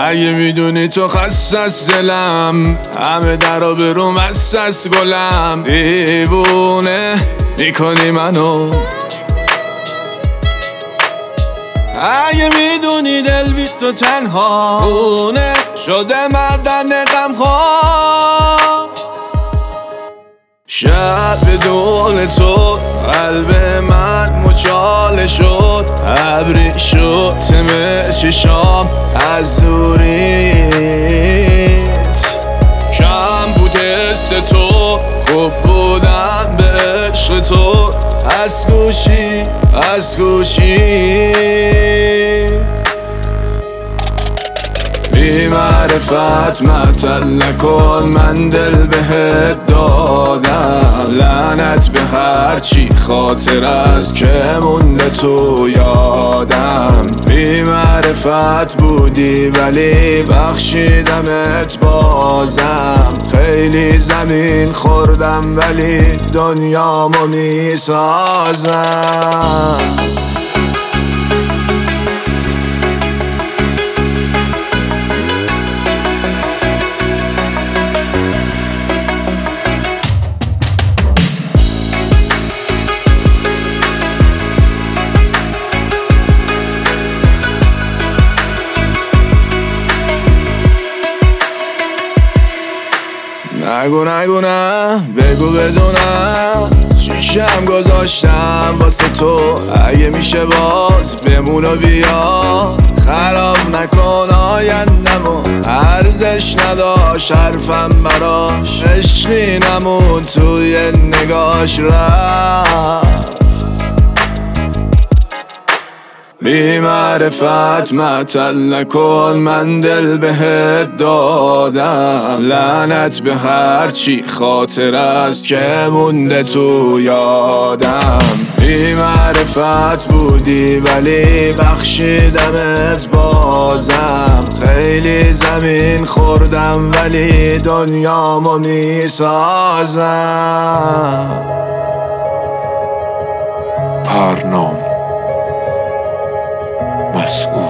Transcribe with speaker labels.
Speaker 1: اگه میدونی تو خسته از دلم، همه در آبروم بس از گلم. دیوونه میکنی منو. اگه میدونی دل بی تو تنها خونه شده مردن غمخوار. شب بدون تو قلب من مچاله شد، ابری شد تم چشام از دوریت. کم بود حس تو، خوب بودم به عشق تو، از گوشی از گوشی. بی معرفت معطل نکن، من دل بهت دادم. لعنت به هرچی خاطر از که مونده تو یادم. بی معرفت بودی ولی بخشیدمت بازم. خیلی زمین خوردم ولی دنیامو میسازم. نگو نگو نه، بگو بدونم چیشم گذاشتم واسه تو. اگه میشه باز بمون و بیا، خراب نکن آیندمو. ارزش نداشت حرفم براش، عشقی نمون توی نگاش رفت. بی معرفت معطل نکن، من دل بهت دادم. لعنت به هرچی خاطر است که مونده تو یادم. بی معرفت بودی ولی بخشیدمت بازم. خیلی زمین خوردم ولی دنیامو میسازم.
Speaker 2: پرنام مسئول